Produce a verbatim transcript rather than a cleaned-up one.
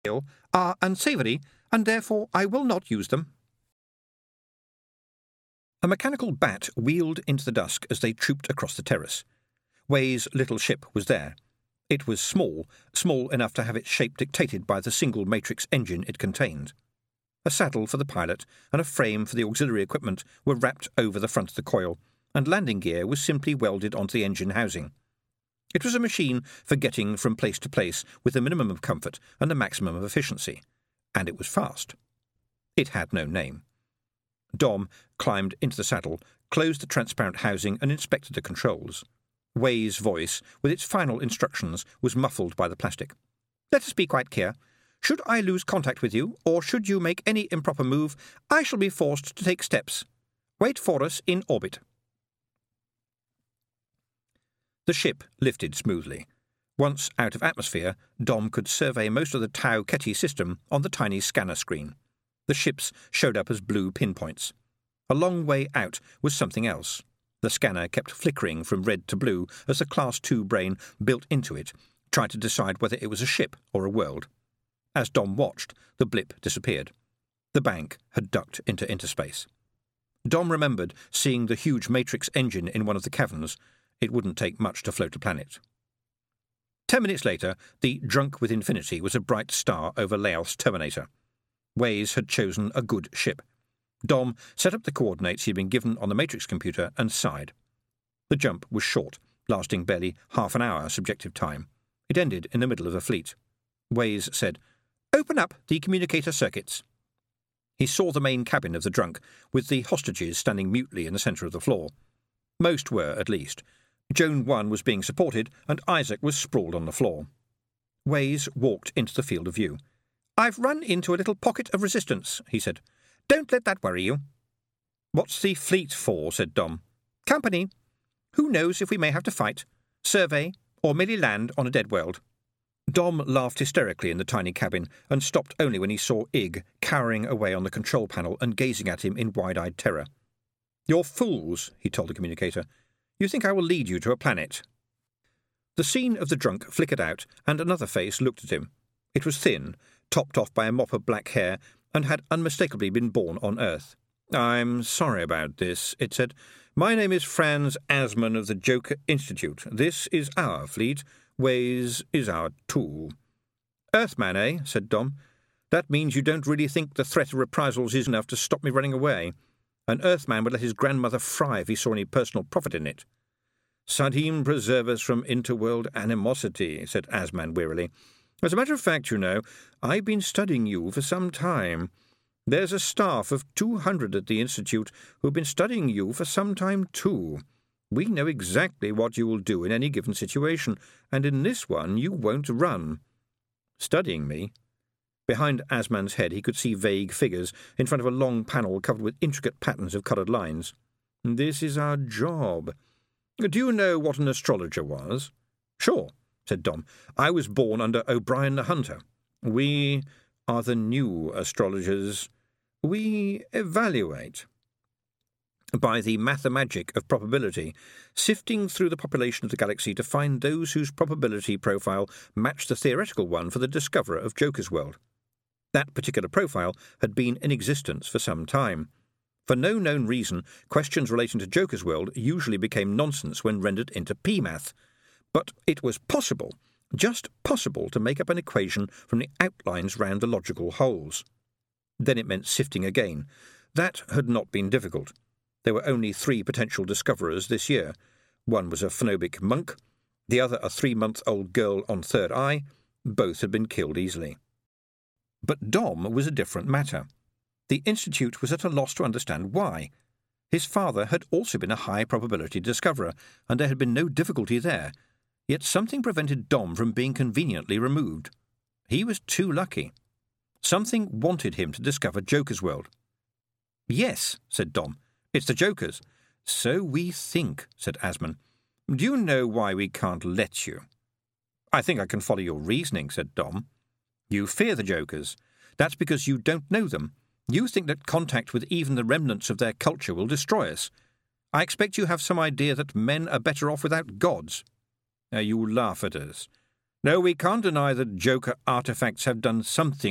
are unsavoury, and therefore I will not use them. A mechanical bat wheeled into the dusk as they trooped across the terrace. Way's little ship was there. It was small, small enough to have its shape dictated by the single matrix engine it contained. A saddle for the pilot and a frame for the auxiliary equipment were wrapped over the front of the coil, and landing gear was simply welded onto the engine housing. It was a machine for getting from place to place with the minimum of comfort and the maximum of efficiency, and it was fast. It had no name. Dom climbed into the saddle, closed the transparent housing and inspected the controls. Way's voice, with its final instructions, was muffled by the plastic. "Let us be quite clear. Should I lose contact with you, or should you make any improper move, I shall be forced to take steps. Wait for us in orbit." The ship lifted smoothly. Once out of atmosphere, Dom could survey most of the Tau Keti system on the tiny scanner screen. The ships showed up as blue pinpoints. A long way out was something else. The scanner kept flickering from red to blue as the Class two brain built into it tried to decide whether it was a ship or a world. As Dom watched, the blip disappeared. The bank had ducked into interspace. Dom remembered seeing the huge matrix engine in one of the caverns. It wouldn't take much to float a planet. Ten minutes later, the Drunk with Infinity was a bright star over Laos Terminator. Ways had chosen a good ship. Dom set up the coordinates he'd been given on the matrix computer and sighed. The jump was short, lasting barely half an hour subjective time. It ended in the middle of the fleet. Ways said, "Open up the communicator circuits." He saw the main cabin of the Drunk, with the hostages standing mutely in the centre of the floor. Most were, at least. Joan one was being supported, and Isaac was sprawled on the floor. Ways walked into the field of view. "I've run into a little pocket of resistance," he said. "Don't let that worry you." "What's the fleet for?" said Dom. "Company. Who knows if we may have to fight, survey, or merely land on a dead world." Dom laughed hysterically in the tiny cabin and stopped only when he saw Ig cowering away on the control panel and gazing at him in wide-eyed terror. "You're fools," he told the communicator. "You think I will lead you to a planet?" The scene of the Drunk flickered out, and another face looked at him. It was thin, topped off by a mop of black hair, and had unmistakably been born on Earth. "I'm sorry about this," it said. "My name is Franz Asman of the Joker Institute. This is our fleet. Ways is our tool." "Earthman, eh?" said Dom. "That means you don't really think the threat of reprisals is enough to stop me running away. An Earthman would let his grandmother fry if he saw any personal profit in it." "Sadim preserve us from interworld animosity," said Asman wearily. "As a matter of fact, you know, I've been studying you for some time. There's a staff of two hundred at the Institute who've been studying you for some time too. We know exactly what you will do in any given situation, and in this one you won't run." "Studying me?" Behind Asman's head he could see vague figures in front of a long panel covered with intricate patterns of coloured lines. "This is our job. Do you know what an astrologer was?" "Sure," said Dom. "I was born under O'Brien the Hunter. We are the new astrologers. We evaluate by the mathemagic of probability, sifting through the population of the galaxy to find those whose probability profile matched the theoretical one for the discoverer of Joker's World. That particular profile had been in existence for some time. For no known reason, questions relating to Joker's World usually became nonsense when rendered into P-math. But it was possible, just possible, to make up an equation from the outlines round the logical holes. Then it meant sifting again. That had not been difficult. There were only three potential discoverers this year. One was a phonobic monk, the other a three-month-old girl on third eye. Both had been killed easily. But Dom was a different matter. The Institute was at a loss to understand why. His father had also been a high-probability discoverer, and there had been no difficulty there. Yet something prevented Dom from being conveniently removed. He was too lucky. Something wanted him to discover Joker's World. "Yes," said Dom. "It's the Jokers." "So we think," said Asman. "Do you know why we can't let you?" "I think I can follow your reasoning," said Dom. "You fear the Jokers. That's because you don't know them. You think that contact with even the remnants of their culture will destroy us. I expect you have some idea that men are better off without gods." Uh, "you laugh at us." No, we can't deny that Joker artifacts have done something